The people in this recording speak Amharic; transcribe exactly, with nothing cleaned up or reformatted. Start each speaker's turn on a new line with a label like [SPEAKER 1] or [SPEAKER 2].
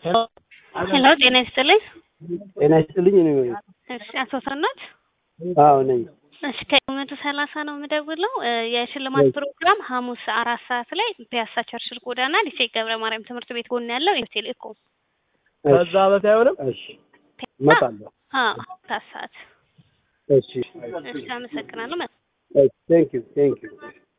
[SPEAKER 1] ሄሎ ጤና ይስጥልኝ።
[SPEAKER 2] ጤና ይስጥልኝ ነው።
[SPEAKER 1] እሺ አቶ ሰናት?
[SPEAKER 2] አዎ ነኝ።
[SPEAKER 1] እሺ ከመቶ ሰላሳ ነው የምደውለው። የሽልማት ፕሮግራም ሐሙስ አራት ሰዓት ላይ ፒያሳ ቸርችል ጎዳና ሊሴ ገብረ ማርያም ትምህርት ቤት ጎን ያለው ኢትዮቴሌኮም
[SPEAKER 2] ከዛ በፊት አይሆንም። እሺ እመጣለሁ።
[SPEAKER 1] አዎ ታሳት።
[SPEAKER 2] እሺ
[SPEAKER 1] እሺ አመሰግናለሁ።
[SPEAKER 2] ቴንክ ዩ ቴንክ ዩ